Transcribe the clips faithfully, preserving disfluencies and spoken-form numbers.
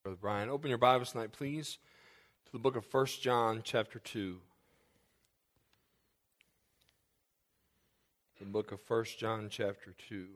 Brother Brian, open your Bibles tonight, please, to the book of First John, chapter two. The book of First John, chapter two.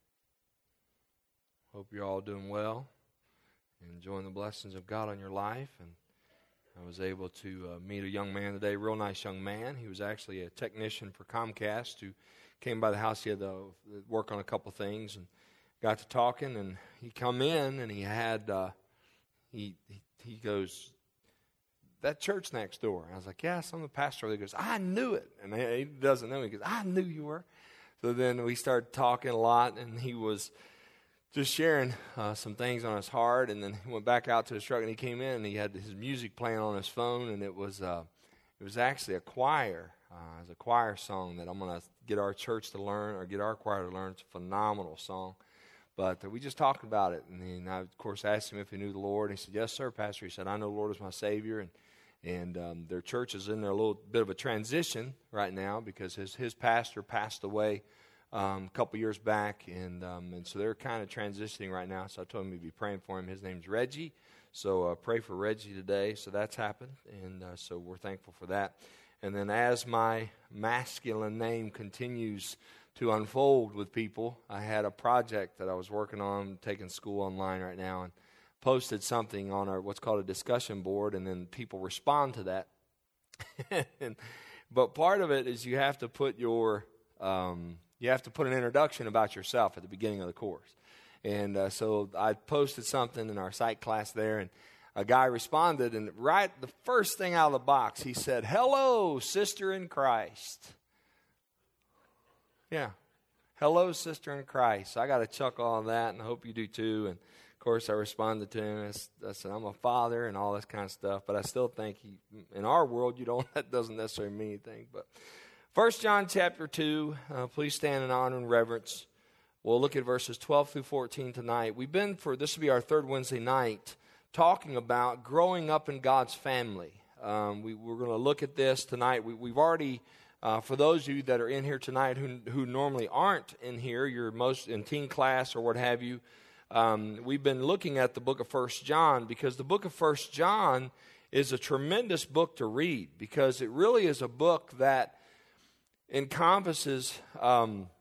Hope you're all doing well, enjoying the blessings of God on your life. And I was able to uh, meet a young man today, real nice young man. He was actually a technician for Comcast who came by the house. He had to work on a couple things and got to talking. And he come in and he had... Uh, He, he he goes, that church next door. And I was like, yes, I'm the pastor. He goes, I knew it. And he doesn't know me. He goes, I knew you were. So then we started talking a lot, and he was just sharing uh, some things on his heart. And then he went back out to his truck, and he came in, and he had his music playing on his phone, and it was uh, it was actually a choir. Uh, it was a choir song that I'm going to get our church to learn, or get our choir to learn. It's a phenomenal song. But uh, we just talked about it, and then I, of course, asked him if he knew the Lord. And he said, yes, sir, Pastor. He said, I know the Lord is my Savior, and and um, their church is in there a little bit of a transition right now because his his pastor passed away um, a couple years back, and um, and so they're kind of transitioning right now. So I told him he'd be praying for him. His name's Reggie, so uh, pray for Reggie today. So that's happened, and uh, so we're thankful for that. And then as my masculine name continues to unfold with people, I had a project that I was working on, taking school online right now, and posted something on our what's called a discussion board, and then people respond to that. and, but part of it is you have to put your um, you have to put an introduction about yourself at the beginning of the course. And uh, so I posted something in our psych class there, and a guy responded, and right the first thing out of the box, he said, "Hello, sister in Christ." Yeah. Hello, sister in Christ. I got a chuckle on that, and I hope you do too. And, of course, I responded to him. I said, I'm a father and all this kind of stuff. But I still think he, in our world, you don't. That doesn't necessarily mean anything. But First John chapter two, uh, please stand in honor and reverence. We'll look at verses twelve through fourteen tonight. We've been, for this will be our third Wednesday night, talking about growing up in God's family. Um, we, we're going to look at this tonight. We, we've already... Uh, for those of you that are in here tonight who who normally aren't in here, you're most in teen class or what have you, um, we've been looking at the book of First John because the book of First John is a tremendous book to read because it really is a book that encompasses um,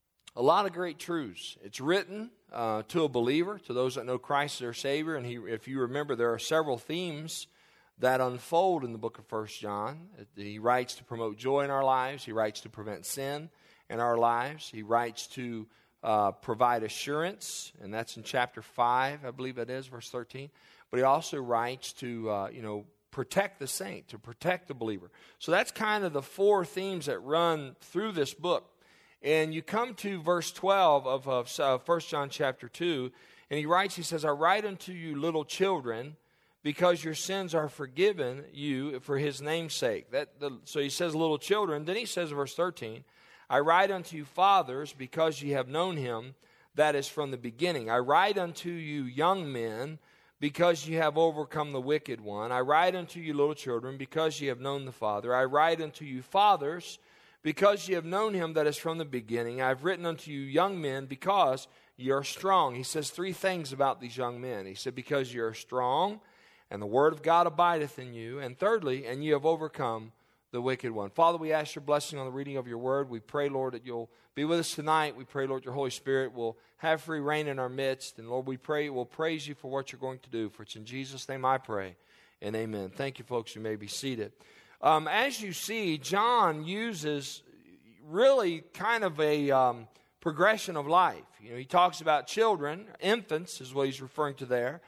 a lot of great truths. It's written uh, to a believer, to those that know Christ as their Savior, and he, if you remember, there are several themes that unfold in the book of First John. He writes to promote joy in our lives. He writes to prevent sin in our lives. He writes to uh, provide assurance, and that's in chapter five, I believe that is, verse thirteen. But he also writes to, uh, you know, protect the saint, to protect the believer. So that's kind of the four themes that run through this book. And you come to verse twelve of, of uh, First John chapter two, and he writes, he says, I write unto you little children, because your sins are forgiven you for his name's sake. That the, so he says, little children. Then he says, verse thirteen, I write unto you fathers, because ye have known him that is from the beginning. I write unto you young men, because ye have overcome the wicked one. I write unto you little children, because ye have known the Father. I write unto you fathers, because ye have known him that is from the beginning. I have written unto you young men, because ye are strong. He says three things about these young men. He said, because ye are strong, and the word of God abideth in you. And thirdly, and ye have overcome the wicked one. Father, we ask your blessing on the reading of your word. We pray, Lord, that you'll be with us tonight. We pray, Lord, your Holy Spirit will have free reign in our midst. And Lord, we pray, we'll praise you for what you're going to do. For it's in Jesus' name I pray, and amen. Thank you, folks. You may be seated. Um, as you see, John uses really kind of a um, progression of life. You know, he talks about children, infants is what he's referring to there.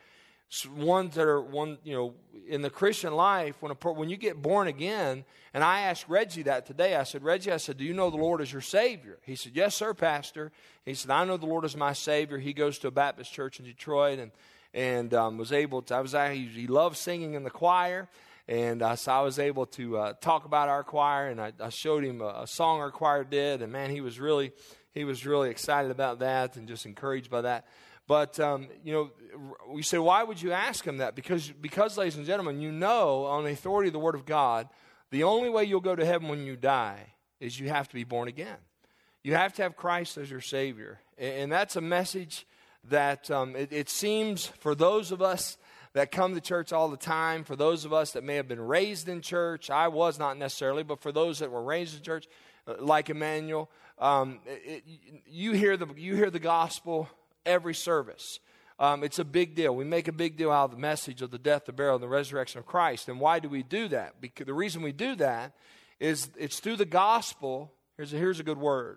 Ones that are one, you know, in the Christian life, when a, when you get born again, and I asked Reggie that today. I said, Reggie, I said, do you know the Lord as your Savior? He said, yes, sir, Pastor. He said, I know the Lord as my Savior. He goes to a Baptist church in Detroit, and and um, was able to. I was he, he loved singing in the choir, and uh, so I was able to uh, talk about our choir, and I, I showed him a, a song our choir did, and man, he was really he was really excited about that and just encouraged by that. But, um, you know, we say, why would you ask him that? Because, because, ladies and gentlemen, you know, on the authority of the Word of God, the only way you'll go to heaven when you die is you have to be born again. You have to have Christ as your Savior. And that's a message that um, it, it seems for those of us that come to church all the time, for those of us that may have been raised in church. I was not necessarily, but for those that were raised in church, uh, like Emmanuel, um, it, you hear the you hear the gospel every service. Um, it's a big deal. We make a big deal out of the message of the death, the burial, and the resurrection of Christ. And why do we do that? Because the reason we do that is it's through the gospel. Here's a, here's a good word.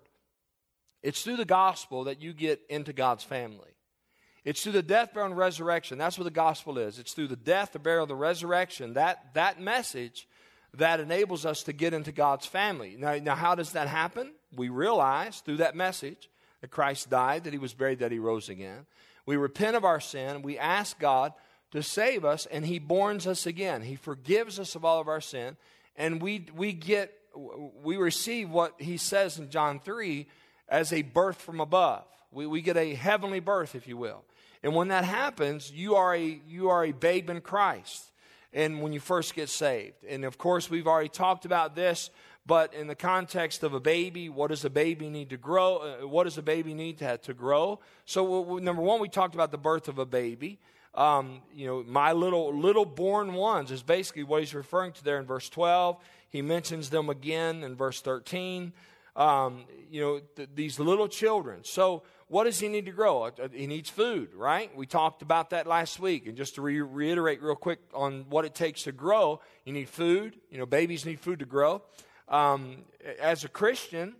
It's through the gospel that you get into God's family. It's through the death, burial, and resurrection. That's what the gospel is. It's through the death, the burial, the resurrection, that, that message that enables us to get into God's family. Now, now, how does that happen? We realize through that message that Christ died, that he was buried, that he rose again. We repent of our sin. We ask God to save us, and he borns us again. He forgives us of all of our sin, and we we get we receive what he says in John three as a birth from above. We we get a heavenly birth, if you will. And when that happens, you are a you are a babe in Christ. And when you first get saved, and of course we've already talked about this. But in the context of a baby, what does a baby need to grow? Uh, what does a baby need to, to grow? So, we, number one, we talked about the birth of a baby. Um, you know, my little little born ones is basically what he's referring to there in verse twelve. He mentions them again in verse thirteen. Um, you know, th- these little children. So, what does he need to grow? He needs food, right? We talked about that last week. And just to re- reiterate real quick on what it takes to grow, you need food. You know, babies need food to grow. Um, as a Christian,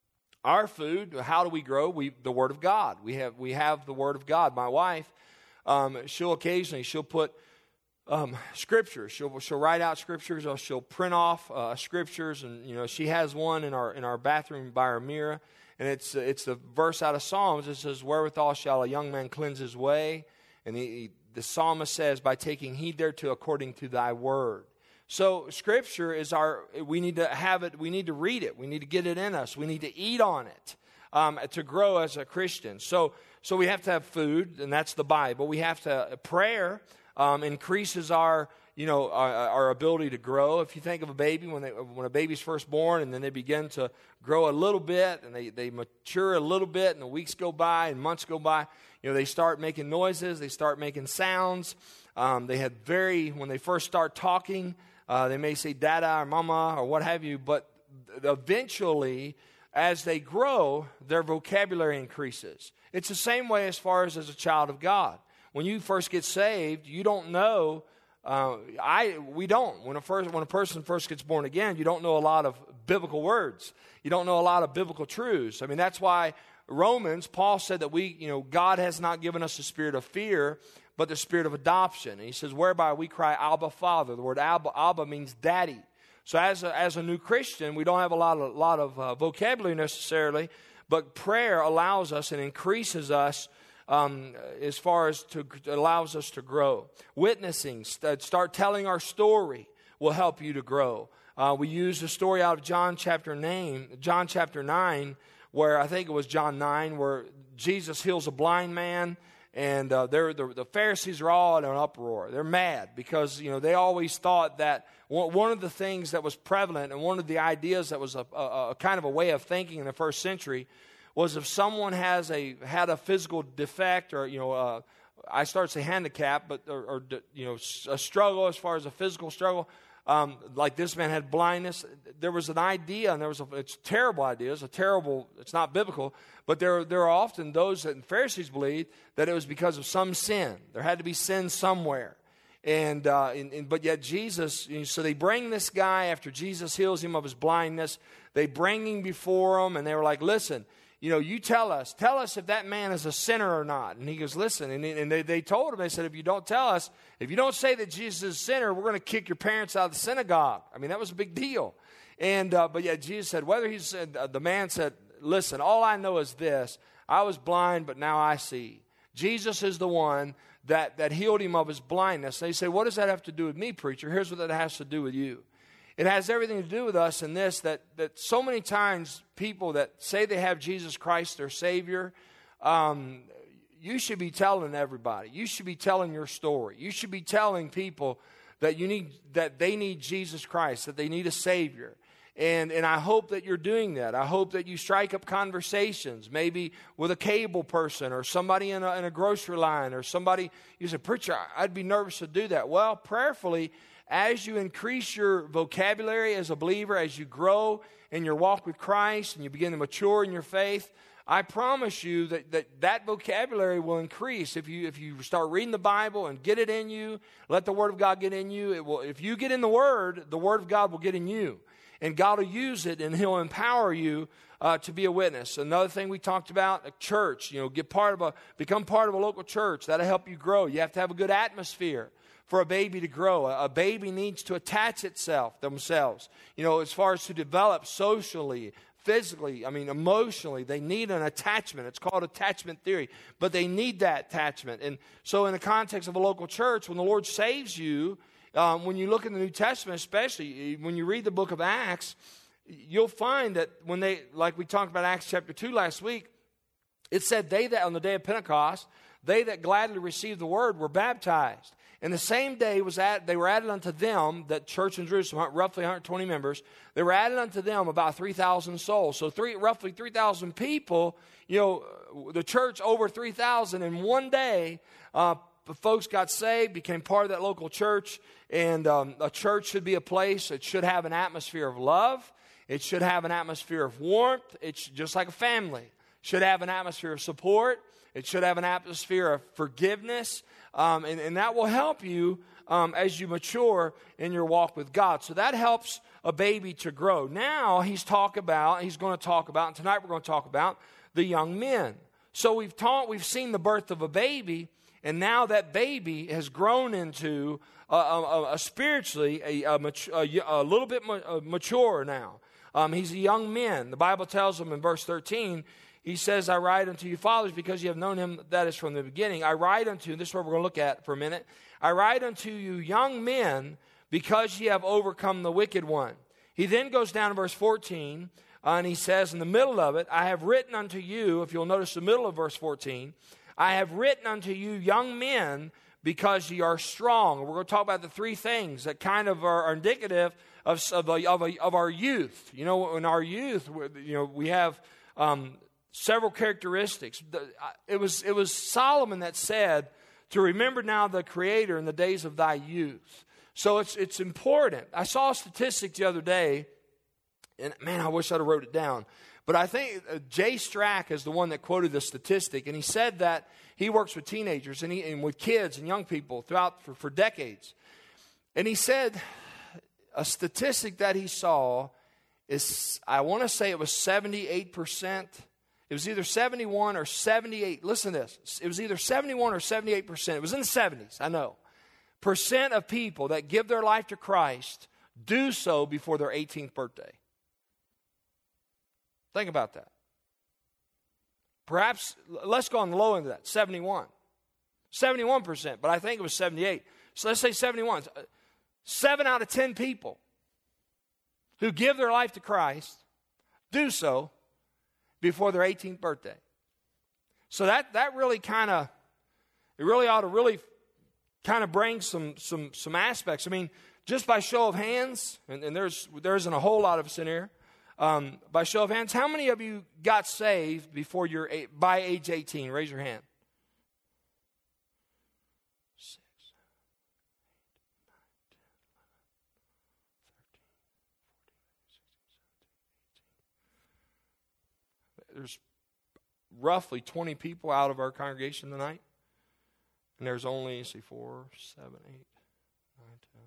our food, how do we grow? We the Word of God. We have we have the Word of God. My wife, um, she'll occasionally she'll put um, scriptures. She'll she'll write out scriptures, or she'll print off uh, scriptures, and you know she has one in our in our bathroom by our mirror, and it's it's the verse out of Psalms. It says, "Wherewithal shall a young man cleanse his way?" And he, he, the psalmist says, "By taking heed thereto according to thy word." So Scripture is our, we need to have it, we need to read it, we need to get it in us, we need to eat on it um, to grow as a Christian. So so we have to have food, and that's the Bible. We have to, prayer um, increases our, you know, our, our ability to grow. If you think of a baby, when they, when a baby's first born, and then they begin to grow a little bit, and they, they mature a little bit, and the weeks go by, and months go by, you know, they start making noises, they start making sounds. Um, they had very, when they first start talking, Uh, they may say dada or mama or what have you, but eventually, as they grow, their vocabulary increases. It's the same way as far as as a child of God. When you first get saved, you don't know. Uh, I we don't. When a first when a person first gets born again, you don't know a lot of biblical words. You don't know a lot of biblical truths. I mean, that's why Romans, Paul said that we, you know, God has not given us a spirit of fear, but the spirit of adoption. And he says, whereby we cry, Abba, Father. The word Abba, Abba means daddy. So as a, as a new Christian, we don't have a lot of, lot of uh, vocabulary necessarily, but prayer allows us and increases us um, as far as to allows us to grow. Witnessing, st- start telling our story will help you to grow. Uh, we use the story out of John chapter nine, John chapter nine, where I think it was John nine, where Jesus heals a blind man. And uh, they're, the, the Pharisees are all in an uproar. They're mad because, you know, they always thought that one, one of the things that was prevalent and one of the ideas that was a, a, a kind of a way of thinking in the first century was if someone has a had a physical defect or, you know, uh, I start to say handicap, but, or, or, you know, a struggle as far as a physical struggle, um, like this man had blindness, there was an idea, and there was a, it's a terrible idea, it's a terrible, it's not biblical, but there, there are often those that the Pharisees believed that it was because of some sin. There had to be sin somewhere. And, uh, and, and but yet Jesus, you know, so they bring this guy after Jesus heals him of his blindness. They bring him before him, and they were like, listen, you know, you tell us, tell us if that man is a sinner or not. And he goes, listen, and, and they, they told him, they said, if you don't tell us, if you don't say that Jesus is a sinner, we're going to kick your parents out of the synagogue. I mean, that was a big deal. And, uh, but yet Jesus said, whether he said, uh, the man said, listen, all I know is this, I was blind, but now I see. Jesus is the one that, that healed him of his blindness. They say, what does that have to do with me, preacher? Here's what that has to do with you. It has everything to do with us in this, that, that so many times people that say they have Jesus Christ, their Savior, um, you should be telling everybody. You should be telling your story. You should be telling people that you need, that they need Jesus Christ, that they need a Savior. And and I hope that you're doing that. I hope that you strike up conversations, maybe with a cable person or somebody in a, in a grocery line or somebody. You say, preacher, I'd be nervous to do that. Well, prayerfully, as you increase your vocabulary as a believer, as you grow in your walk with Christ and you begin to mature in your faith, I promise you that that, that vocabulary will increase. If you if you start reading the Bible and get it in you, let the Word of God get in you. It will. If you get in the Word, the Word of God will get in you. And God will use it, and He'll empower you uh, to be a witness. Another thing we talked about, a church. You know, get part of a, become part of a local church. That'll help you grow. You have to have a good atmosphere for a baby to grow. A, a baby needs to attach itself themselves. You know, as far as to develop socially, physically, I mean, emotionally, they need an attachment. It's called attachment theory, but they need that attachment. And so, in the context of a local church, when the Lord saves you. Um, when you look in the New Testament, especially when you read the book of Acts, you'll find that when they, like we talked about Acts chapter two last week, it said they that on the day of Pentecost, they that gladly received the word were baptized. And the same day was at, they were added unto them, that church in Jerusalem, roughly one hundred twenty members, they were added unto them about three thousand souls. So three, roughly three thousand people, you know, the church over three thousand in one day, uh, folks got saved, became part of that local church. And um, a church should be a place that should have an atmosphere of love. It should have an atmosphere of warmth. It's just like a family. It should have an atmosphere of support. It should have an atmosphere of forgiveness. Um, and, and that will help you um, as you mature in your walk with God. So that helps a baby to grow. Now he's talk about, he's going to talk about, and tonight we're going to talk about the young men. So we've taught, we've seen the birth of a baby, and now that baby has grown into a, a, a spiritually a, a, a, a little bit mature now. Um, he's a young man. The Bible tells him in verse thirteen, he says, I write unto you, fathers, because you have known him that is from the beginning. I write unto you, this is what we're going to look at for a minute. I write unto you, young men, because ye have overcome the wicked one. He then goes down to verse fourteen, uh, and he says in the middle of it, I have written unto you, if you'll notice the middle of verse fourteen, I have written unto you, young men, because ye are strong. We're going to talk about the three things that kind of are, are indicative of of, a, of, a, of our youth. You know, in our youth, you know, we have um, several characteristics. It was it was Solomon that said to remember now the Creator in the days of thy youth. So it's it's important. I saw a statistic the other day, and man, I wish I'd have wrote it down. But I think uh, Jay Strack is the one that quoted the statistic, and he said that he works with teenagers and, he, and with kids and young people throughout for, for decades. And he said a statistic that he saw is, I want to say it was seventy-eight percent. It was either seventy-one or seventy-eight. Listen to this. It was either seventy-one or seventy-eight percent. It was in the seventies, I know. Percent of people that give their life to Christ do so before their eighteenth birthday. Think about that. Perhaps, let's go on the low end of that, seventy-one. seventy-one percent, but I think it was seventy-eight. So let's say seventy-one. Seven out of ten people who give their life to Christ do so before their eighteenth birthday. So that, that really kind of, it really ought to really kind of bring some, some, some aspects. I mean, just by show of hands, and, and there's, there isn't a whole lot of us in here, Um, by show of hands, how many of you got saved before you're eight, by age eighteen? Raise your hand. Six, eight, nine, ten, eleven, twelve, thirteen, fourteen, fifteen, sixteen, seventeen, eighteen. There's roughly twenty people out of our congregation tonight, and there's only, let's see, four, seven, eight, nine, ten.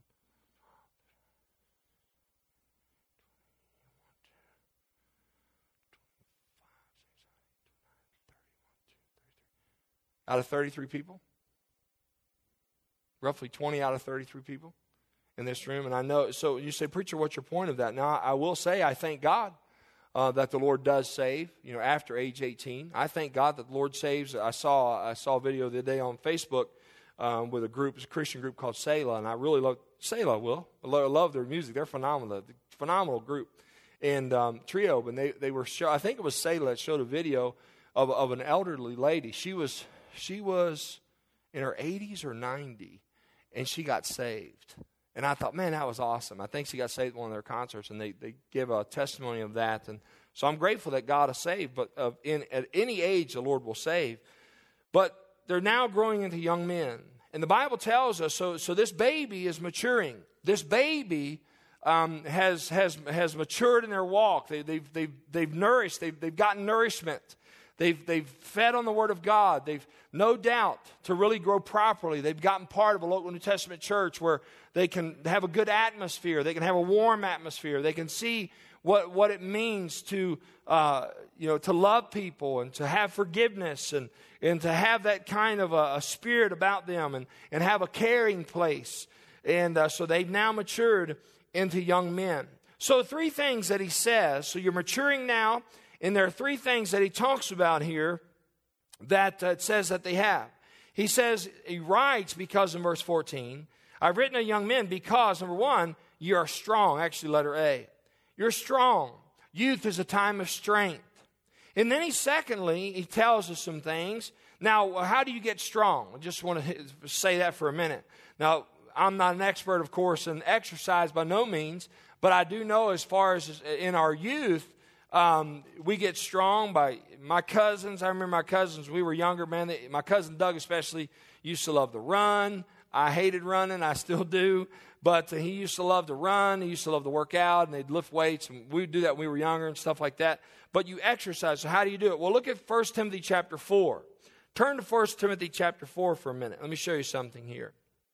Out of thirty-three people, roughly twenty out of thirty-three people in this room. And I know, so you say, preacher, what's your point of that? Now, I will say I thank God uh, that the Lord does save, you know, after age eighteen. I thank God that the Lord saves. I saw I saw a video the other day on Facebook um, with a group, it's a Christian group called Selah, and I really love Selah, Will. I love, I love their music. They're phenomenal, phenomenal group. And um, trio, and they, they were, show, I think it was Selah that showed a video of, of an elderly lady. She was... She was in her eighties or ninety, and she got saved. And I thought, man, that was awesome. I think she got saved at one of their concerts, and they, they give a testimony of that. And so I'm grateful that God has saved, but uh, in, at any age the Lord will save. But they're now growing into young men. And the Bible tells us, so, so this baby is maturing. This baby um, has, has, has matured in their walk. They, they've, they've, they've nourished, they've, they've gotten nourishment. They've, they've fed on the Word of God. They've, no doubt, to really grow properly, they've gotten part of a local New Testament church where they can have a good atmosphere. They can have a warm atmosphere. They can see what, what it means to, uh, you know, to love people and to have forgiveness and, and to have that kind of a, a spirit about them and, and have a caring place. And uh, so they've now matured into young men. So three things that he says. So you're maturing now. And there are three things that he talks about here that uh, it says that they have. He says, he writes, because in verse fourteen, I've written to young men because, number one, you are strong. Actually, letter A. You're strong. Youth is a time of strength. And then he, secondly, he tells us some things. Now, how do you get strong? I just want to say that for a minute. Now, I'm not an expert, of course, in exercise by no means, but I do know as far as in our youth, Um, we get strong by my cousins. I remember my cousins, we were younger, man. They, my cousin Doug especially used to love to run. I hated running. I still do. But uh, he used to love to run. He used to love to work out, and they'd lift weights. And we would do that when we were younger and stuff like that. But you exercise. So how do you do it? Well, look at First Timothy chapter four. Turn to First Timothy chapter four for a minute. Let me show you something here.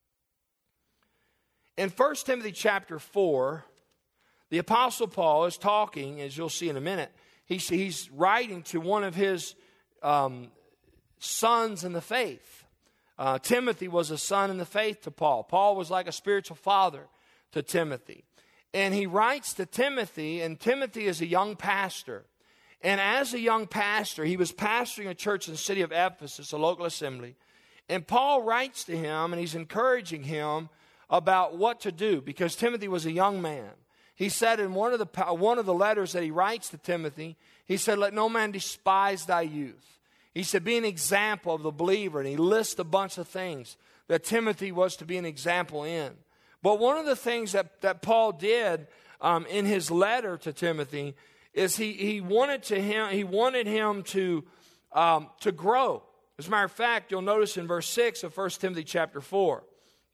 In First Timothy chapter four, the Apostle Paul is talking, as you'll see in a minute, he's, he's writing to one of his um, sons in the faith. Uh, Timothy was a son in the faith to Paul. Paul was like a spiritual father to Timothy. And he writes to Timothy, and Timothy is a young pastor. And as a young pastor, he was pastoring a church in the city of Ephesus, a local assembly. And Paul writes to him, and he's encouraging him about what to do, because Timothy was a young man. He said in one of the one of the letters that he writes to Timothy, he said, let no man despise thy youth. He said, be an example of the believer. And he lists a bunch of things that Timothy was to be an example in. But one of the things that, that Paul did um, in his letter to Timothy is he, he wanted to him he wanted him to, um, to grow. As a matter of fact, you'll notice in verse six of First Timothy chapter four.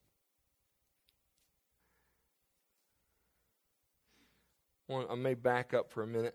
I may back up for a minute.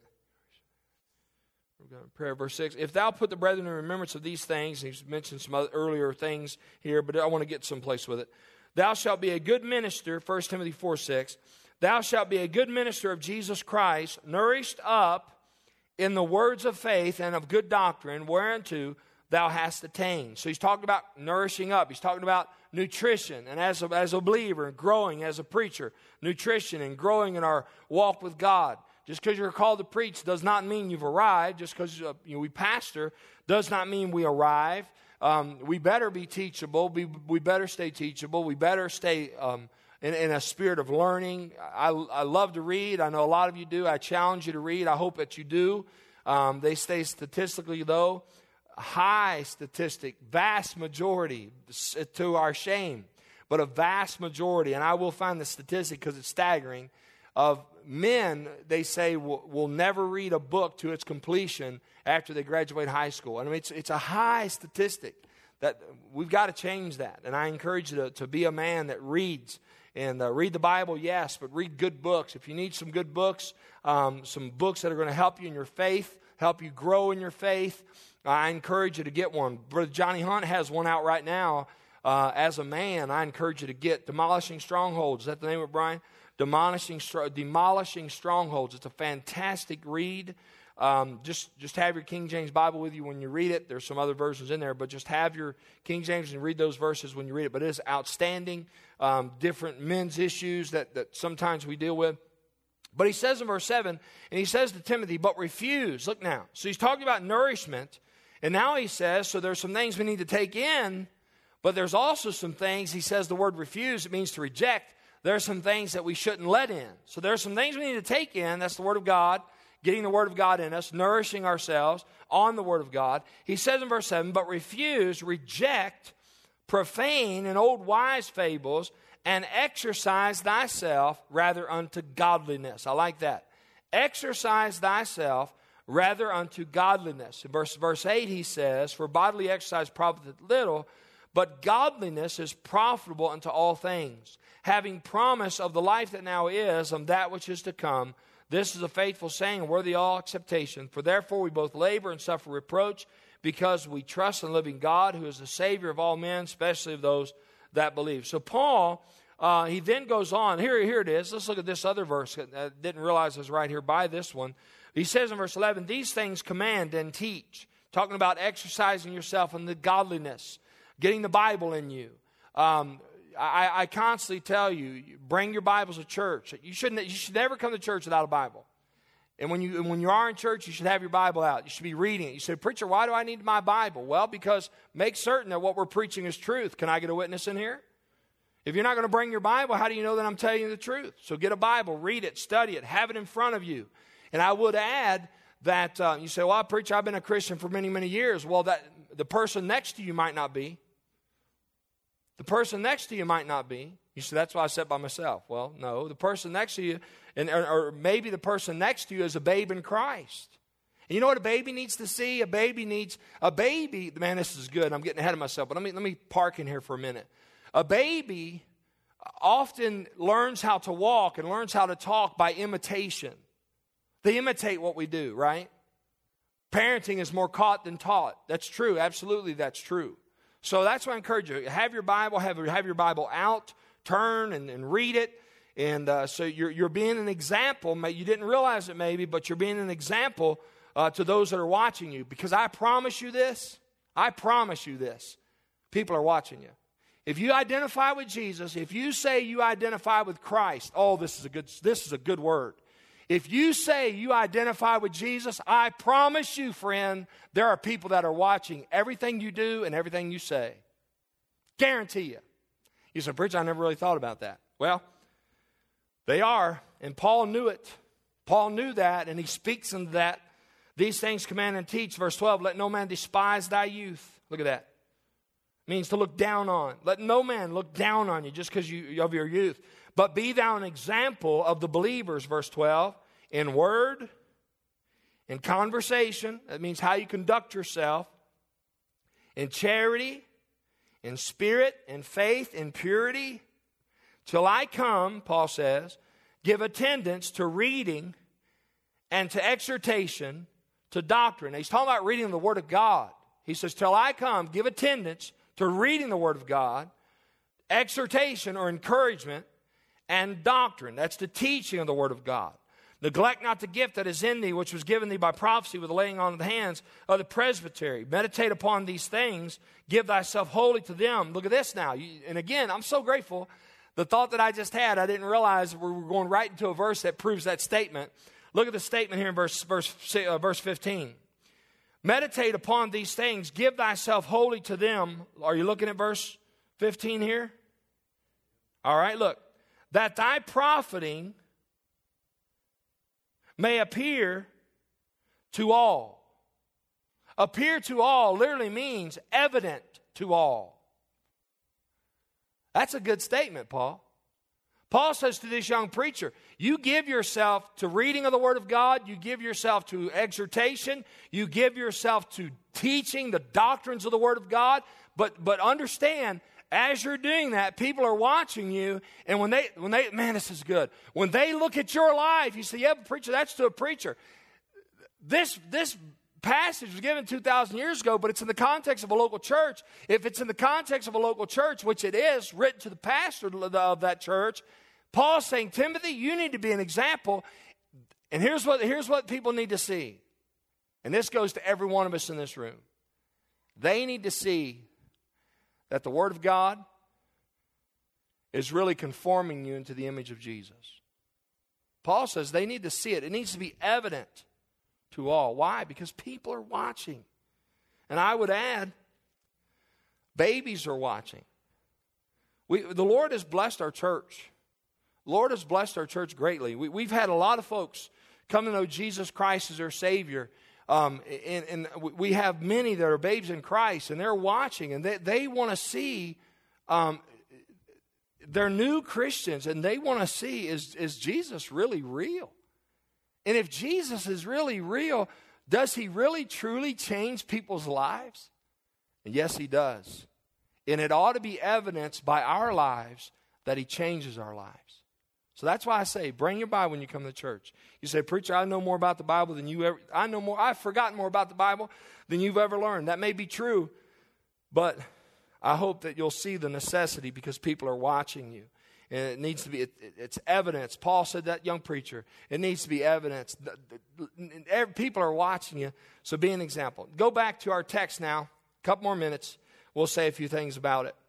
We're going to prayer, verse six. If thou put the brethren in remembrance of these things, he's mentioned some other earlier things here, but I want to get someplace with it. Thou shalt be a good minister, First Timothy four six. Thou shalt be a good minister of Jesus Christ, nourished up in the words of faith and of good doctrine, whereunto thou hast attained. So he's talking about nourishing up. He's talking about nutrition. And as a, as a believer and growing as a preacher, nutrition and growing in our walk with God. Just because you're called to preach does not mean you've arrived. Just because uh, you know, we pastor does not mean we arrive. Um, we better be teachable. We, we better stay teachable. We better stay um, in, in a spirit of learning. I, I love to read. I know a lot of you do. I challenge you to read. I hope that you do. Um, they say statistically, though, high statistic, vast majority, to our shame, but a vast majority, and I will find the statistic because it's staggering, of men, they say, will, will never read a book to its completion after they graduate high school. And I mean, it's, it's a high statistic. That we've got to change that. And I encourage you to, to be a man that reads. And uh, read the Bible, yes, but read good books. If you need some good books, um, some books that are going to help you in your faith, help you grow in your faith, I encourage you to get one. Brother Johnny Hunt has one out right now. Uh, as a man, I encourage you to get Demolishing Strongholds. Is that the name of it, Brian? Demolishing, Demolishing Strongholds. It's a fantastic read. Um, just, just have your King James Bible with you when you read it. There's some other versions in there, but just have your King James and read those verses when you read it. But it is outstanding. Um, different men's issues that, that sometimes we deal with. But he says in verse seven, and he says to Timothy, but refuse. Look now. So he's talking about nourishment. And now he says, so there's some things we need to take in, but there's also some things, he says the word refuse, it means to reject. There are some things that we shouldn't let in. So there are some things we need to take in. That's the Word of God, getting the Word of God in us, nourishing ourselves on the Word of God. He says in verse seven, but refuse, reject, profane, and old wise fables, and exercise thyself rather unto godliness. I like that. Exercise thyself rather unto godliness. In verse, verse eight he says, for bodily exercise profiteth little, but godliness is profitable unto all things, having promise of the life that now is and that which is to come. This is a faithful saying and worthy of all acceptation. For therefore we both labor and suffer reproach, because we trust in the living God, who is the Savior of all men, especially of those that believe. So Paul, uh, he then goes on. Here, here it is. Let's look at this other verse. I didn't realize it was right here by this one. He says in verse eleven, these things command and teach. Talking about exercising yourself in the godliness, getting the Bible in you. Um, I, I constantly tell you, bring your Bibles to church. You shouldn't. You should never come to church without a Bible. And when you when you are in church, you should have your Bible out. You should be reading it. You say, preacher, why do I need my Bible? Well, because make certain that what we're preaching is truth. Can I get a witness in here? If you're not going to bring your Bible, how do you know that I'm telling you the truth? So get a Bible, read it, study it, have it in front of you. And I would add that uh, you say, well, preacher, I've been a Christian for many, many years. Well, that the person next to you might not be. The person next to you might not be. You say, that's why I sit by myself. Well, no, the person next to you, and or, or maybe the person next to you is a babe in Christ. And you know what a baby needs to see? A baby needs, a baby, man, this is good. I'm getting ahead of myself, but let me, let me park in here for a minute. A baby often learns how to walk and learns how to talk by imitation. They imitate what we do, right? Parenting is more caught than taught. That's true. Absolutely, that's true. So that's why I encourage you. Have your Bible, have, have your Bible out, turn and, and read it. And uh, so you're, you're being an example. You didn't realize it maybe, but you're being an example uh, to those that are watching you. Because I promise you this, I promise you this, people are watching you. If you identify with Jesus, if you say you identify with Christ, oh, this is a good, this is a good word. If you say you identify with Jesus, I promise you, friend, there are people that are watching everything you do and everything you say. Guarantee you. You say, preacher, I never really thought about that. Well, they are, and Paul knew it. Paul knew that, and he speaks into that. These things command and teach. Verse twelve, let no man despise thy youth. Look at that. It means to look down on. Let no man look down on you just because you of your youth. But be thou an example of the believers, verse twelve, in word, in conversation, that means how you conduct yourself, in charity, in spirit, in faith, in purity, till I come, Paul says, give attendance to reading and to exhortation, to doctrine. Now, he's talking about reading the Word of God. He says, till I come, give attendance to reading the Word of God, exhortation or encouragement, and doctrine. That's the teaching of the Word of God. Neglect not the gift that is in thee, which was given thee by prophecy with the laying on of the hands of the presbytery. Meditate upon these things. Give thyself wholly to them. Look at this now. You, and again, I'm so grateful. The thought that I just had, I didn't realize we were going right into a verse that proves that statement. Look at the statement here in verse, verse, uh, verse fifteen. Meditate upon these things. Give thyself wholly to them. Are you looking at verse fifteen here? All right, look. That thy profiting may appear to all. Appear to all literally means evident to all. That's a good statement, Paul. Paul says to this young preacher, you give yourself to reading of the Word of God, you give yourself to exhortation, you give yourself to teaching the doctrines of the Word of God, but, but understand, as you're doing that, people are watching you, and when they, when they, man, this is good. When they look at your life, you say, yeah, preacher, that's to a preacher. This, this passage was given two thousand years ago, but it's in the context of a local church. If it's in the context of a local church, which it is, written to the pastor of that church, Paul's saying, Timothy, you need to be an example. And here's what, here's what people need to see. And this goes to every one of us in this room. They need to see that the Word of God is really conforming you into the image of Jesus. Paul says they need to see it. It needs to be evident to all. Why? Because people are watching. And I would add, babies are watching. We, the Lord has blessed our church. The Lord has blessed our church greatly. We, we've had a lot of folks come to know Jesus Christ as their Savior. Um, and, and we have many that are babes in Christ, and they're watching, and they, they want to see, um, they're new Christians, and they want to see, is, is Jesus really real? And if Jesus is really real, does he really truly change people's lives? And yes, he does. And it ought to be evidenced by our lives that he changes our lives. So that's why I say, bring your Bible when you come to church. You say, preacher, I know more about the Bible than you ever, I know more, I've forgotten more about the Bible than you've ever learned. That may be true, but I hope that you'll see the necessity because people are watching you. And it needs to be, it, it's evidence. Paul said that, young preacher. It needs to be evidence. People are watching you, so be an example. Go back to our text now. A couple more minutes. We'll say a few things about it.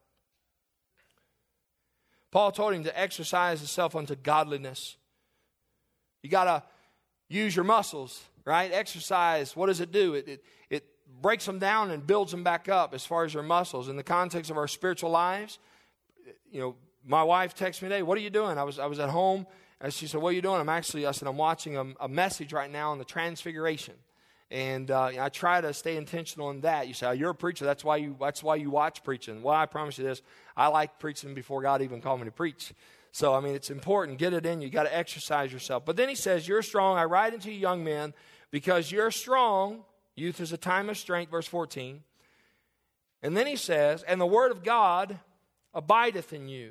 Paul told him to exercise himself unto godliness. You got to use your muscles, right? Exercise, what does it do? It, it, it breaks them down and builds them back up as far as your muscles. In the context of our spiritual lives, you know, my wife texted me today, what are you doing? I was I was at home, and she said, what are you doing? I'm actually, I said, I'm watching a, a message right now on the Transfiguration. And uh, I try to stay intentional in that. You say, oh, you're a preacher. That's why you that's why you watch preaching. Well, I promise you this. I like preaching before God even called me to preach. So, I mean, it's important. Get it in. You got to exercise yourself. But then he says, you're strong. I write unto you, young men, because you're strong. Youth is a time of strength, verse fourteen. And then he says, and the word of God abideth in you.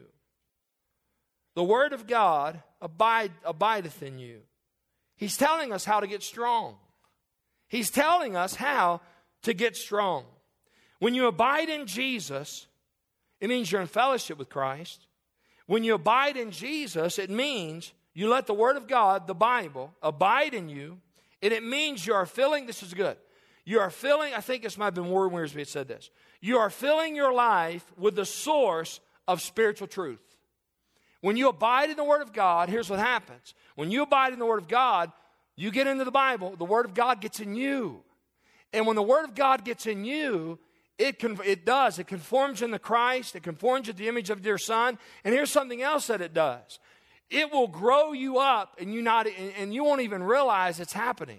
The word of God abide, abideth in you. He's telling us how to get strong. He's telling us how to get strong. When you abide in Jesus, it means you're in fellowship with Christ. When you abide in Jesus, it means you let the Word of God, the Bible, abide in you. And it means you are filling, this is good, you are filling, I think this might have been Warren Wiersbe that said this, you are filling your life with the source of spiritual truth. When you abide in the Word of God, here's what happens. When you abide in the Word of God, you get into the Bible, the Word of God gets in you. And when the Word of God gets in you, it con- it does. It conforms into Christ. It conforms into the image of your Son. And here's something else that it does. It will grow you up, and you not and, and you won't even realize it's happening.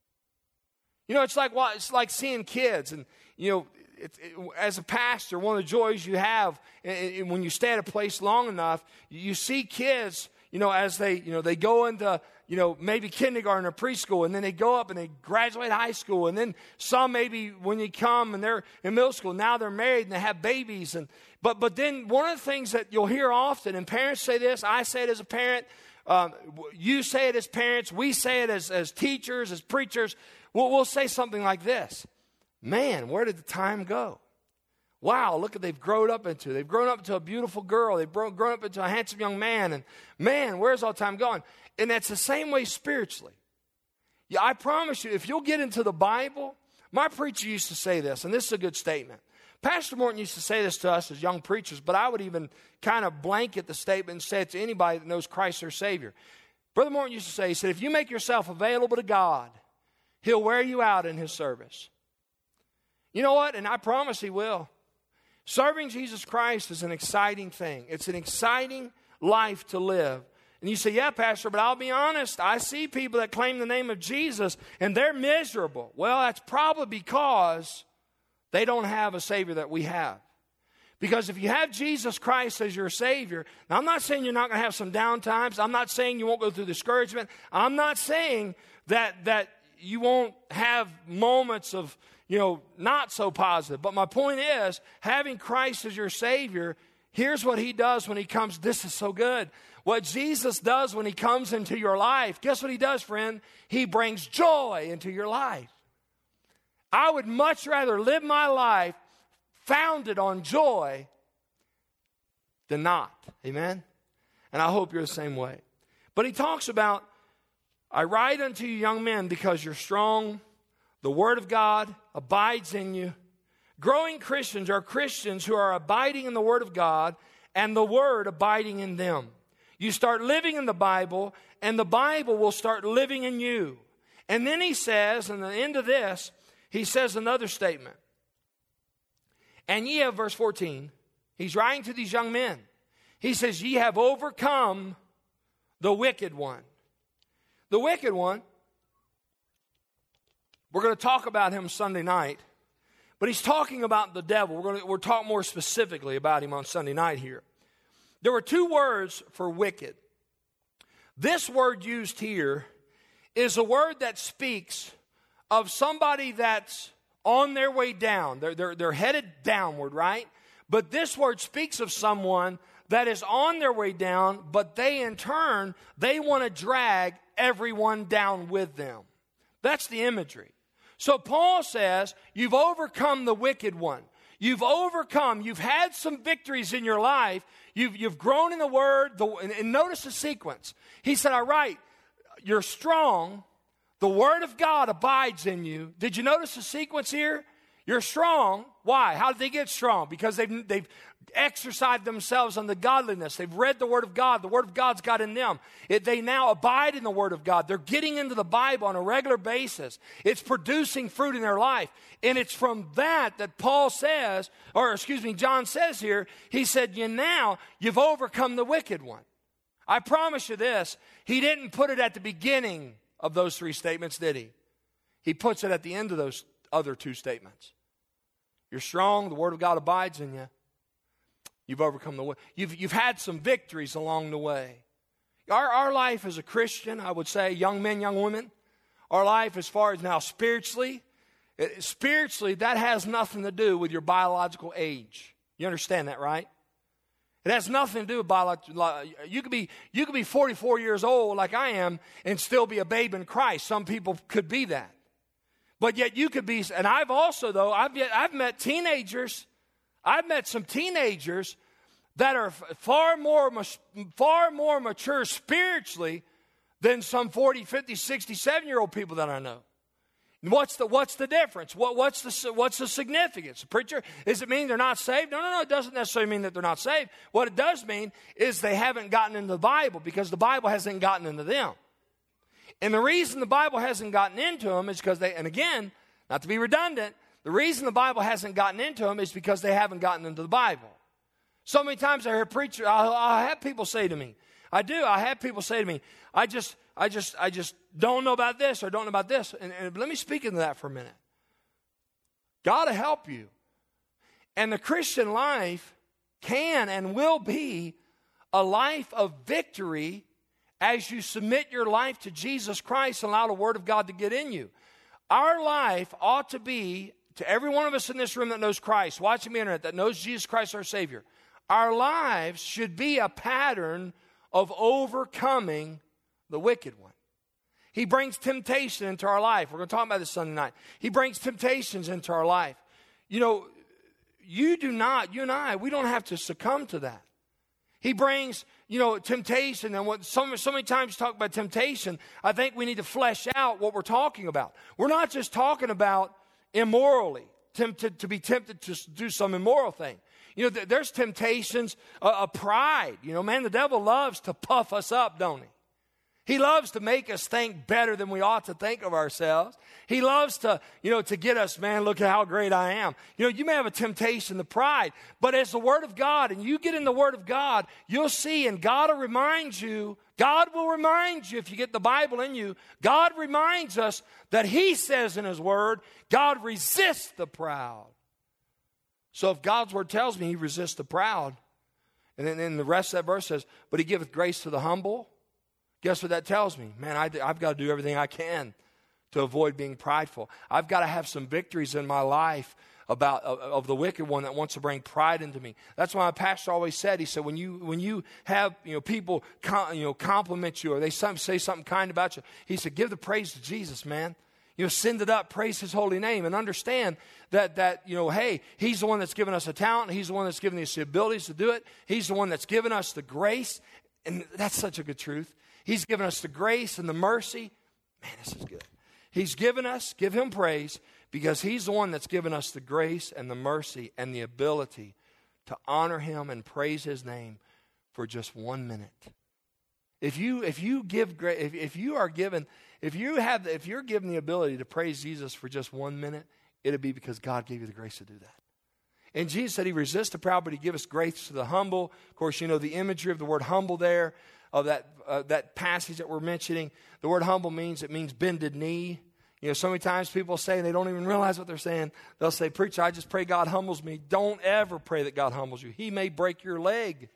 You know, it's like well, it's like seeing kids, and you know, it, it, as a pastor, one of the joys you have and, and when you stay at a place long enough, you see kids. You know, as they you know they go into you know, maybe kindergarten or preschool, and then they go up and they graduate high school, and then some maybe when you come and they're in middle school, now they're married and they have babies. And but but then one of the things that you'll hear often, and parents say this, I say it as a parent, um, you say it as parents, we say it as, as teachers, as preachers, we'll, we'll say something like this, man, where did the time go? Wow, look at they've grown up into. They've grown up into a beautiful girl. They've grown up into a handsome young man. And man, where's all the time going? And that's the same way spiritually. Yeah, I promise you, if you'll get into the Bible, my preacher used to say this, and this is a good statement. Pastor Morton used to say this to us as young preachers, but I would even kind of blanket the statement and say it to anybody that knows Christ their Savior. Brother Morton used to say, he said, if you make yourself available to God, He'll wear you out in His service. You know what? And I promise He will. Serving Jesus Christ is an exciting thing. It's an exciting life to live. And you say, yeah, Pastor, but I'll be honest. I see people that claim the name of Jesus, and they're miserable. Well, that's probably because they don't have a Savior that we have. Because if you have Jesus Christ as your Savior, now I'm not saying you're not going to have some down times. I'm not saying you won't go through discouragement. I'm not saying that that you won't have moments of, you know, not so positive. But my point is, having Christ as your Savior, here's what He does when He comes. This is so good. What Jesus does when He comes into your life, guess what He does, friend? He brings joy into your life. I would much rather live my life founded on joy than not. Amen? And I hope you're the same way. But he talks about, I write unto you young men because you're strong. The Word of God abides in you. Growing Christians are Christians who are abiding in the Word of God and the Word abiding in them. You start living in the Bible, and the Bible will start living in you. And then he says, in the end of this, he says another statement. And ye have, verse fourteen, he's writing to these young men. He says, ye have overcome the wicked one. The wicked one, we're going to talk about him Sunday night, but he's talking about the devil. We're going to we're talk more specifically about him on Sunday night here. There were two words for wicked. This word used here is a word that speaks of somebody that's on their way down. They're, they're, they're headed downward, right? But this word speaks of someone that is on their way down, but they in turn, they want to drag everyone down with them. That's the imagery. So Paul says, you've overcome the wicked one. You've overcome, you've had some victories in your life. You've, you've grown in the Word. The, and, and notice the sequence. He said, all right, you're strong. The Word of God abides in you. Did you notice the sequence here? You're strong. Why? How did they get strong? Because they've, they've exercised themselves on the godliness. They've read the Word of God. The Word of God's got in them. It, they now abide in the Word of God. They're getting into the Bible on a regular basis. It's producing fruit in their life. And it's from that that Paul says, or excuse me, John says here, he said, you now, you've overcome the wicked one. I promise you this, he didn't put it at the beginning of those three statements, did he? He puts it at the end of those other two statements. You're strong, the Word of God abides in you. You've overcome the way. You've, you've had some victories along the way. Our, our life as a Christian, I would say, young men, young women, our life as far as now spiritually, it, spiritually, that has nothing to do with your biological age. You understand that, right? It has nothing to do with biological. You could be, you could be forty-four years old like I am and still be a babe in Christ. Some people could be that. But yet you could be, and I've also, though, I've, yet, I've met teenagers, I've met some teenagers that are far more, far more mature spiritually than some forty, fifty, sixty, seventy-year-old people that I know. What's the, what's the difference? What, what's, the, what's the significance? Preacher, does it mean they're not saved? No, no, no, it doesn't necessarily mean that they're not saved. What it does mean is they haven't gotten into the Bible because the Bible hasn't gotten into them. And the reason the Bible hasn't gotten into them is because they, and again, not to be redundant, the reason the Bible hasn't gotten into them is because they haven't gotten into the Bible. So many times I hear preachers, I'll, I'll have people say to me, I do, I have people say to me, I just, I just, I just don't know about this or don't know about this. And, and let me speak into that for a minute. God will help you. And the Christian life can and will be a life of victory as you submit your life to Jesus Christ and allow the Word of God to get in you. Our life ought to be, to every one of us in this room that knows Christ, watching the internet, that knows Jesus Christ our Savior, our lives should be a pattern of overcoming the wicked one. He brings temptation into our life. We're going to talk about this Sunday night. He brings temptations into our life. You know, you do not, you and I, we don't have to succumb to that. He brings, you know, temptation. And what so, so many times you talk about temptation, I think we need to flesh out what we're talking about. We're not just talking about immorally, tempted to be tempted to do some immoral thing. You know, there's temptations of uh, pride. You know, man, the devil loves to puff us up, don't he? He loves to make us think better than we ought to think of ourselves. He loves to, you know, to get us, man, look at how great I am. You know, you may have a temptation to pride, but as the Word of God, and you get in the Word of God, you'll see, and God will remind you, God will remind you, if you get the Bible in you, God reminds us that He says in His Word, God resists the proud. So if God's Word tells me He resists the proud, and then, then the rest of that verse says, but He giveth grace to the humble, guess what that tells me? Man, I, I've got to do everything I can to avoid being prideful. I've got to have some victories in my life about of, of the wicked one that wants to bring pride into me. That's why my pastor always said, he said, when you when you have, you know, people com, you know compliment you or they some, say something kind about you, he said, give the praise to Jesus, man. You know, send it up, praise His holy name, and understand that, that, you know, hey, He's the one that's given us a talent. He's the one that's given us the abilities to do it. He's the one that's given us the grace. And that's such a good truth. He's given us the grace and the mercy. Man, this is good. He's given us, give Him praise, because He's the one that's given us the grace and the mercy and the ability to honor Him and praise His name for just one minute. If you if you give if, if you are given if you have if you're given the ability to praise Jesus for just one minute, it'll be because God gave you the grace to do that. And Jesus said He resists the proud, but He gives grace to the humble. Of course, you know the imagery of the word humble there, of that uh, that passage that we're mentioning. The word humble means, it means bended knee. You know, so many times people say, and they don't even realize what they're saying. They'll say, preacher, I just pray God humbles me. Don't ever pray that God humbles you. He may break your leg.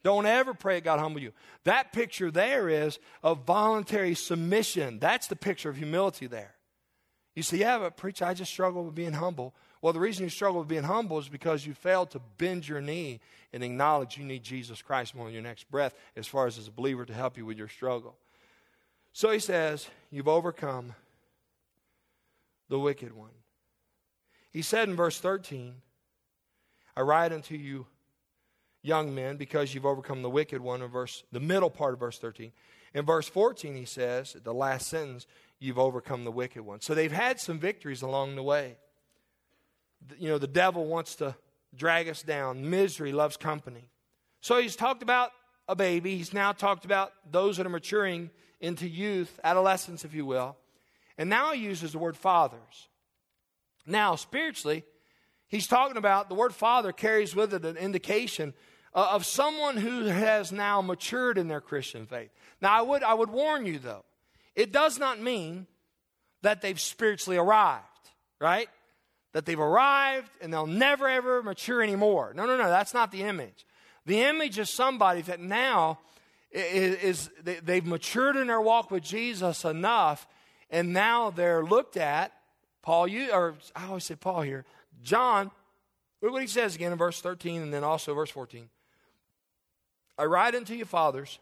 Don't ever pray God humble you. That picture there is of voluntary submission. That's the picture of humility there. You say, yeah, but preacher, I just struggle with being humble. Well, the reason you struggle with being humble is because you failed to bend your knee and acknowledge you need Jesus Christ more than your next breath as far as as a believer to help you with your struggle. So he says, you've overcome the wicked one. He said in verse thirteen, I write unto you, young men, because you've overcome the wicked one, in verse, the middle part of verse thirteen. In verse fourteen, he says, the last sentence, you've overcome the wicked one. So they've had some victories along the way. You know, the devil wants to drag us down. Misery loves company. So he's talked about a baby. He's now talked about those that are maturing into youth, adolescence, if you will. And now he uses the word fathers. Now, spiritually, he's talking about the word father carries with it an indication uh, of someone who has now matured in their Christian faith. Now, I would, I would warn you, though, it does not mean that they've spiritually arrived, right? That they've arrived and they'll never, ever mature anymore. No, no, no, that's not the image. The image is somebody that now is, is they've matured in their walk with Jesus enough, and now they're looked at. Paul, you or I always say Paul here. John, look what he says again in verse thirteen and then also verse fourteen. I write unto you, fathers,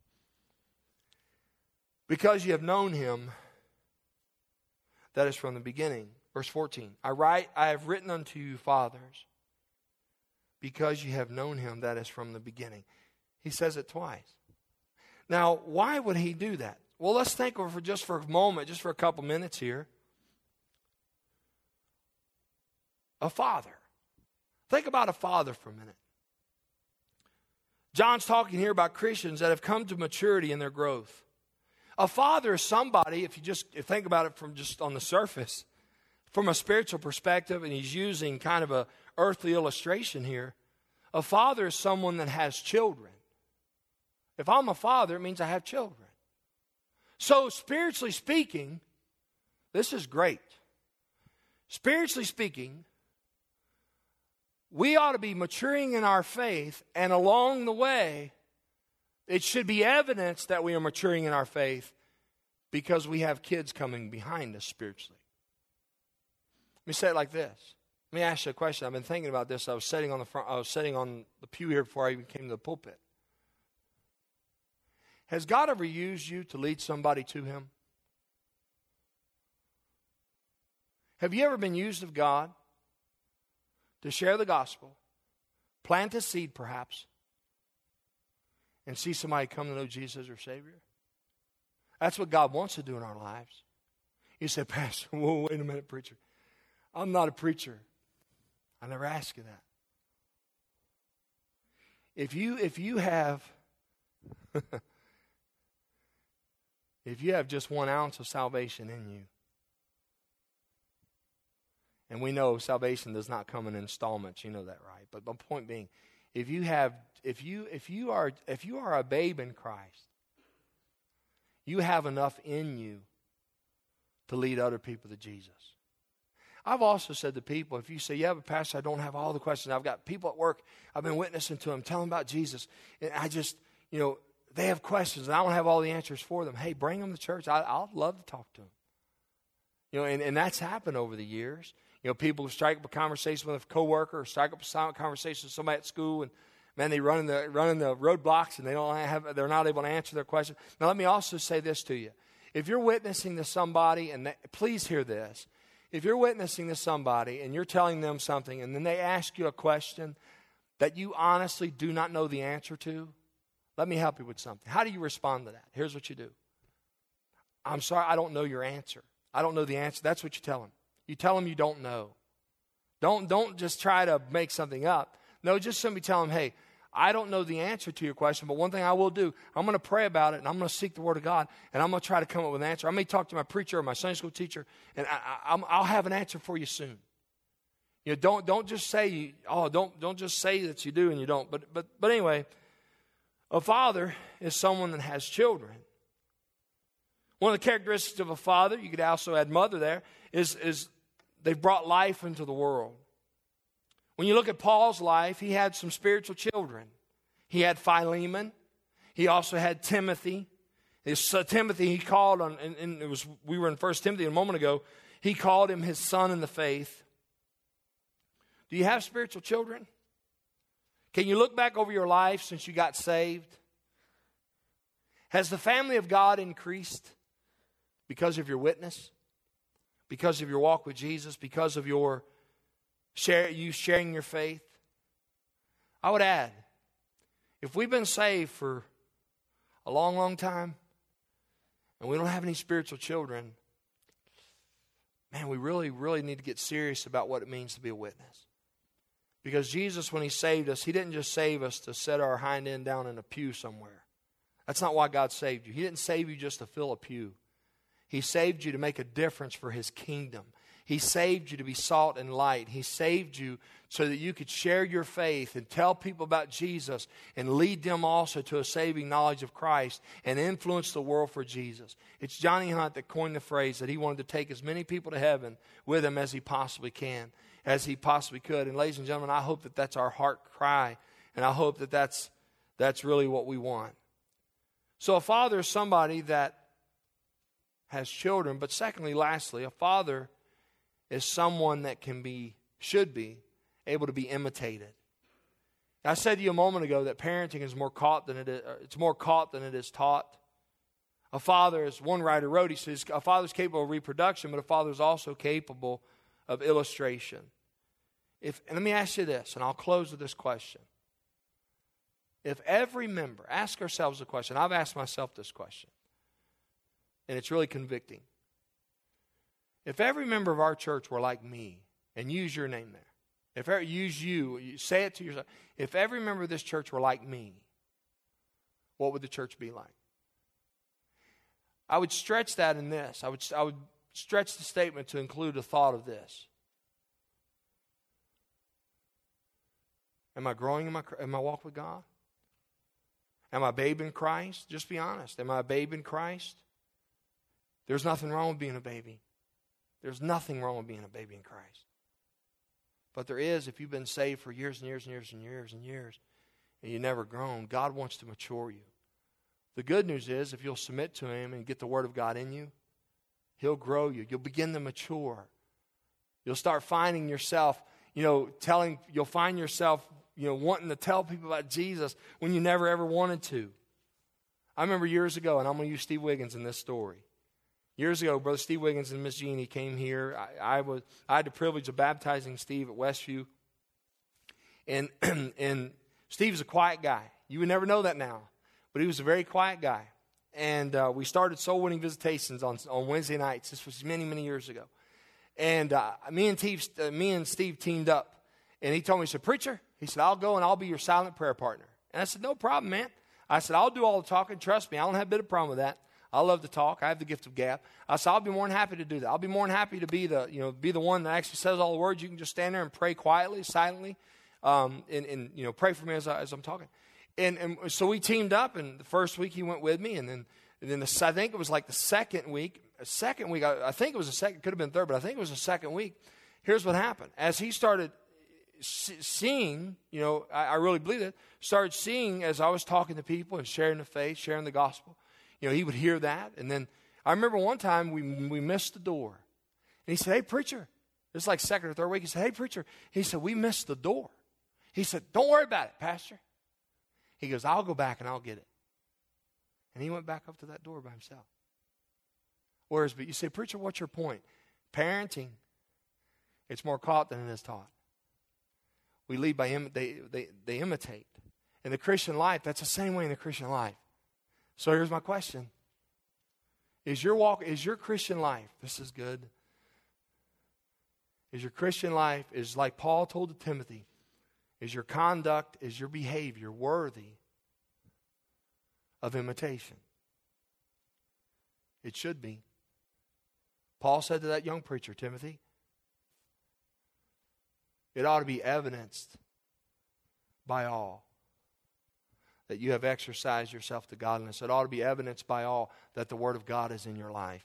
because you have known him that is from the beginning. Verse fourteen. I write, I have written unto you, fathers, because you have known him that is from the beginning. He says it twice. Now, why would he do that? Well, let's think of it for just for a moment, just for a couple minutes here. A father. Think about a father for a minute. John's talking here about Christians that have come to maturity in their growth. A father is somebody, if you just if think about it from just on the surface, from a spiritual perspective, and he's using kind of a earthly illustration here. A father is someone that has children. If I'm a father, it means I have children. So spiritually speaking, this is great. Spiritually speaking, we ought to be maturing in our faith, and along the way, it should be evidence that we are maturing in our faith because we have kids coming behind us spiritually. Let me say it like this. Let me ask you a question. I've been thinking about this. I was sitting on the front, I was sitting on the pew here before I even came to the pulpit. Has God ever used you to lead somebody to him? Have you ever been used of God to share the gospel, plant a seed perhaps, and see somebody come to know Jesus as their Savior? That's what God wants to do in our lives. You say, Pastor, whoa, wait a minute, preacher. I'm not a preacher. I never asked you that. If you if you have if you have just one ounce of salvation in you, and we know salvation does not come in installments, you know that, right? But my point being, if you have if you if you are if you are a babe in Christ, you have enough in you to lead other people to Jesus. I've also said to people, if you say, yeah, but Pastor, I don't have all the questions. I've got people at work, I've been witnessing to them, telling them about Jesus. And I just, you know, they have questions and I don't have all the answers for them. Hey, bring them to church. I, I'll love to talk to them. You know, and, and that's happened over the years. You know, people who strike up a conversation with a coworker or strike up a silent conversation with somebody at school, and man, they run in the running the roadblocks and they don't have they're not able to answer their question. Now, let me also say this to you: if you're witnessing to somebody, and they, please hear this, if you're witnessing to somebody and you're telling them something, and then they ask you a question that you honestly do not know the answer to, let me help you with something. How do you respond to that? Here's what you do. I'm sorry, I don't know your answer. I don't know the answer. That's what you tell them. You tell them you don't know. Don't, don't just try to make something up. No, just simply tell them, hey, I don't know the answer to your question, but one thing I will do, I'm going to pray about it, and I'm going to seek the Word of God, and I'm going to try to come up with an answer. I may talk to my preacher or my Sunday school teacher, and I, I, I'll have an answer for you soon. You know, don't don't just say, oh, don't don't just say that you do and you don't. But but but anyway, a father is someone that has children. One of the characteristics of a father, you could also add mother there, is is they've brought life into the world. When you look at Paul's life, he had some spiritual children. He had Philemon. He also had Timothy. His uh, Timothy he called on, and, and it was we were in First Timothy a moment ago. He called him his son in the faith. Do you have spiritual children? Can you look back over your life since you got saved? Has the family of God increased because of your witness? Because of your walk with Jesus? Because of your share, you sharing your faith? I would add, if we've been saved for a long, long time, and we don't have any spiritual children, man, we really, really need to get serious about what it means to be a witness. Because Jesus, when He saved us, He didn't just save us to set our hind end down in a pew somewhere. That's not why God saved you. He didn't save you just to fill a pew. He saved you to make a difference for His kingdom. He saved you to be salt and light. He saved you so that you could share your faith and tell people about Jesus and lead them also to a saving knowledge of Christ and influence the world for Jesus. It's Johnny Hunt that coined the phrase that he wanted to take as many people to heaven with him as he possibly can, as he possibly could. And ladies and gentlemen, I hope that that's our heart cry, and I hope that that's, that's really what we want. So a father is somebody that has children, but secondly, lastly, a father is someone that can be, should be, able to be imitated. I said to you a moment ago that parenting is more caught than it is, it's more caught than it is taught. A father, as one writer wrote, he says, a father is capable of reproduction, but a father is also capable of illustration. If, and let me ask you this, and I'll close with this question. If every member, ask ourselves the question, I've asked myself this question, and it's really convicting. If every member of our church were like me, and use your name there, if I use you, you, say it to yourself, if every member of this church were like me, what would the church be like? I would stretch that in this. I would, I would stretch the statement to include a thought of this. Am I growing in my, in my walk with God? Am I a babe in Christ? Just be honest. Am I a babe in Christ? There's nothing wrong with being a baby. There's nothing wrong with being a baby in Christ. But there is, if you've been saved for years and years and years and years and years, and you've never grown, God wants to mature you. The good news is, if you'll submit to Him and get the Word of God in you, He'll grow you. You'll begin to mature. You'll start finding yourself, you know, telling, you'll find yourself, you know, wanting to tell people about Jesus when you never ever wanted to. I remember years ago, and I'm going to use Steve Wiggins in this story. Years ago, Brother Steve Wiggins and Miss Jeannie came here. I, I was I had the privilege of baptizing Steve at Westview. And, and Steve's a quiet guy. You would never know that now. But he was a very quiet guy. And uh, we started soul winning visitations on, on Wednesday nights. This was many, many years ago. And uh, me, and Steve, uh, me and Steve teamed up. And he told me, he said, "Preacher," he said, "I'll go and I'll be your silent prayer partner." And I said, "No problem, man." I said, "I'll do all the talking. Trust me, I don't have a bit of problem with that. I love to talk. I have the gift of gab." I said, "I'll be more than happy to do that. I'll be more than happy to be the, you know, be the one that actually says all the words. You can just stand there and pray quietly, silently, um, and, and you know, pray for me as, I, as I'm talking." And, and so we teamed up, and the first week he went with me, and then, and then the, I think it was like the second week. Second week, I, I think it was the second. Could have been third, but I think it was the second week. Here's what happened: as he started seeing, you know, I, I really believe it. Started seeing as I was talking to people and sharing the faith, sharing the gospel. You know, he would hear that. And then I remember one time we we missed the door. And he said, "Hey, preacher." This is like second or third week. He said, "Hey, preacher." He said, "We missed the door." He said, "Don't worry about it, Pastor." He goes, "I'll go back and I'll get it." And he went back up to that door by himself. Whereas, but you say, "Preacher, what's your point?" Parenting, it's more caught than it is taught. We lead by, Im- they, they, they imitate. In the Christian life, that's the same way in the Christian life. So here's my question. Is your walk, is your Christian life, this is good, is your Christian life, is like Paul told to Timothy, is your conduct, is your behavior worthy of imitation? It should be. Paul said to that young preacher, Timothy, it ought to be evidenced by all that you have exercised yourself to godliness. It ought to be evidenced by all that the Word of God is in your life.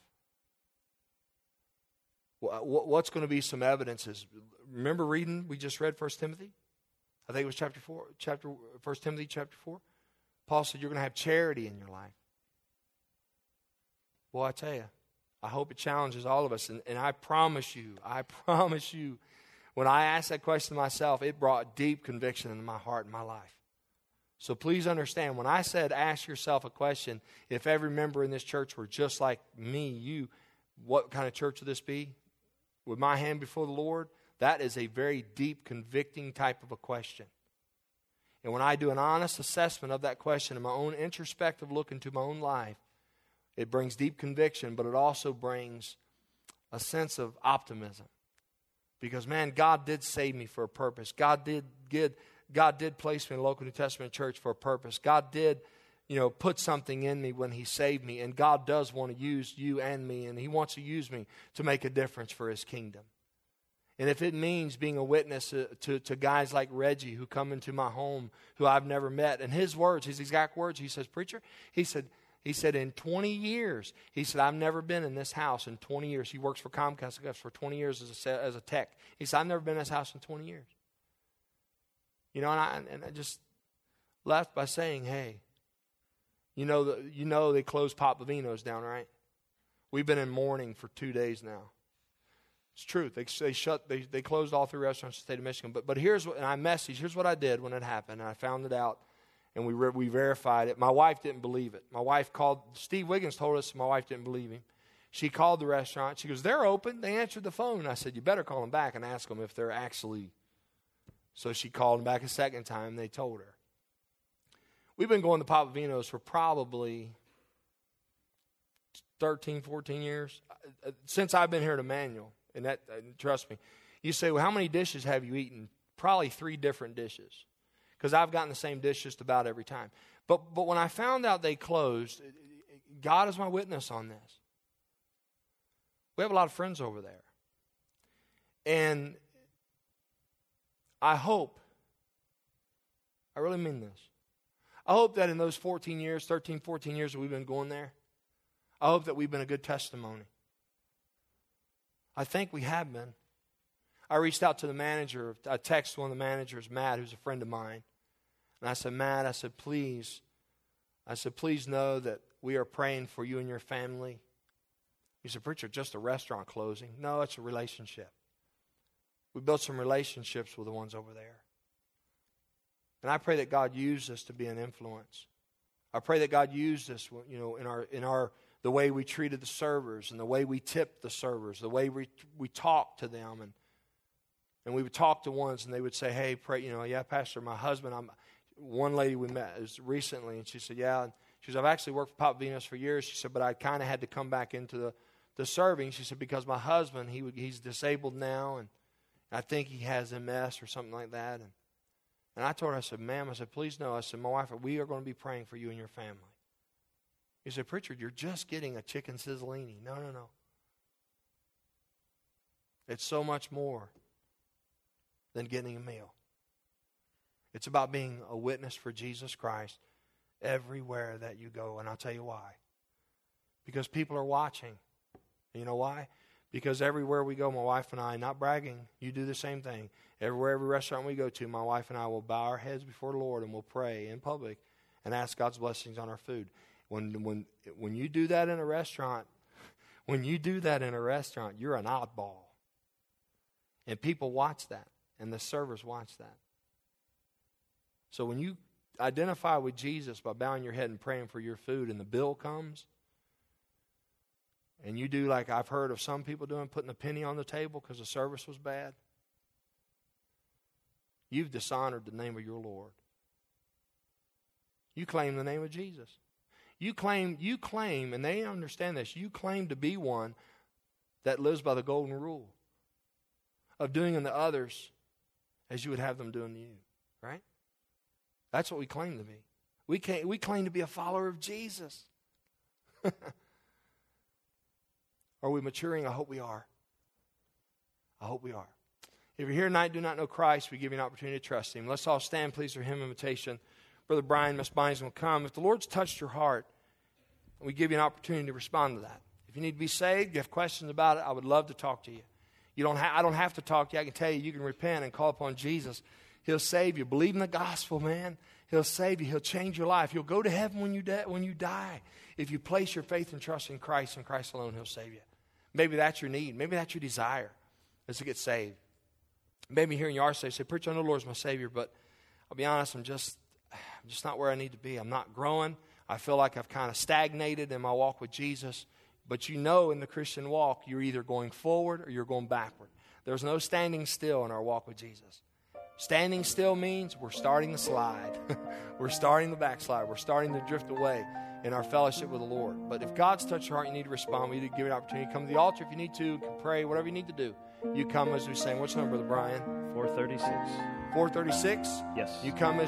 What's going to be some evidences? Remember reading, we just read First Timothy? I think it was chapter four, chapter First Timothy chapter four. Paul said, you're going to have charity in your life. Well, I tell you, I hope it challenges all of us. And, and I promise you, I promise you, when I asked that question myself, it brought deep conviction into my heart and my life. So please understand, when I said ask yourself a question, if every member in this church were just like me, you, what kind of church would this be? With my hand before the Lord? That is a very deep, convicting type of a question. And when I do an honest assessment of that question and my own introspective look into my own life, it brings deep conviction, but it also brings a sense of optimism. Because, man, God did save me for a purpose. God did, did, God did place me in a local New Testament church for a purpose. God did, you know, put something in me when He saved me. And God does want to use you and me, and He wants to use me to make a difference for His kingdom. And if it means being a witness to, to, to guys like Reggie who come into my home who I've never met, and his words, his exact words, he says, preacher, he said, he said, in twenty years, he said, I've never been in this house in twenty years. He works for Comcast for twenty years as a, as a tech. He said, I've never been in this house in twenty years. You know, and I, and I just left by saying, hey, you know, the, you know they closed Pop Vivino's down, right? We've been in mourning for two days now. It's truth. They they shut they they closed all three restaurants in the state of Michigan. But but here's what, and I messaged. Here's what I did when it happened. And I found it out, and we re, we verified it. My wife didn't believe it. My wife called. Steve Wiggins told us my wife didn't believe him. She called the restaurant. She goes, they're open. They answered the phone. And I said, you better call them back and ask them if they're actually. So she called them back a second time. They told her. We've been going to Papa Vino's for probably thirteen, fourteen years since I've been here at Emmanuel. And that, and trust me, you say, well, how many dishes have you eaten? Probably three different dishes. Because I've gotten the same dish just about every time. But but when I found out they closed, God is my witness on this. We have a lot of friends over there. And I hope, I really mean this, I hope that in those fourteen years, thirteen, fourteen years that we've been going there, I hope that we've been a good testimony. I think we have been. I reached out to the manager. I texted one of the managers, Matt, who's a friend of mine. And I said, Matt, I said, please, I said, please know that we are praying for you and your family. He said, preacher, just a restaurant closing. No, it's a relationship. We built some relationships with the ones over there. And I pray that God used us to be an influence. I pray that God used us, you know, in our in our the way we treated the servers and the way we tipped the servers, the way we we talked to them, and and we would talk to ones and they would say, "Hey, pray, you know, yeah, Pastor, my husband." I'm one lady we met is recently, and she said, "Yeah." And she said, "I've actually worked for Pop Venus for years." She said, "But I kind of had to come back into the the serving." She said, "Because my husband, he would, he's disabled now, and I think he has M S or something like that." And and I told her, I said, "Ma'am," I said, "please know," I said, "my wife, we are going to be praying for you and your family." He said, "Pritchard, you're just getting a chicken sizzlini." No, no, no. It's so much more than getting a meal. It's about being a witness for Jesus Christ everywhere that you go. And I'll tell you why. Because people are watching. You know why? Because everywhere we go, my wife and I, not bragging, you do the same thing. Everywhere, every restaurant we go to, my wife and I will bow our heads before the Lord and we'll pray in public and ask God's blessings on our food. When when when you do that in a restaurant, when you do that in a restaurant, you're an oddball. And people watch that, and the servers watch that. So when you identify with Jesus by bowing your head and praying for your food, and the bill comes, and you do like I've heard of some people doing, putting a penny on the table because the service was bad, you've dishonored the name of your Lord. You claim the name of Jesus. You claim, you claim, and they understand this, you claim to be one that lives by the golden rule of doing unto others as you would have them do unto you, right? That's what we claim to be. We, can't, we claim to be a follower of Jesus. Are we maturing? I hope we are. I hope we are. If you're here tonight and do not know Christ, we give you an opportunity to trust Him. Let's all stand, please, for hymn invitation. Brother Brian, Miss Bynes will come. If the Lord's touched your heart, we give you an opportunity to respond to that. If you need to be saved, you have questions about it, I would love to talk to you. You don't ha- I don't have to talk to you. I can tell you, you can repent and call upon Jesus. He'll save you. Believe in the gospel, man. He'll save you. He'll change your life. You'll go to heaven when you, de- when you die. If you place your faith and trust in Christ and Christ alone, He'll save you. Maybe that's your need. Maybe that's your desire, is to get saved. Maybe hearing you are saved, say, preacher, I know the Lord's my Savior, but I'll be honest, I'm just, I'm just not where I need to be. I'm not growing. I feel like I've kind of stagnated in my walk with Jesus. But you know, in the Christian walk, you're either going forward or you're going backward. There's no standing still in our walk with Jesus. Standing still means we're starting to slide. We're starting to backslide. We're starting to drift away in our fellowship with the Lord. But if God's touched your heart, you need to respond. We need to give you an opportunity to come to the altar if you need to. You can pray, whatever you need to do. You come as we sing. What's the number, Brother Brian? four thirty-six. four thirty-six? Yes. You come as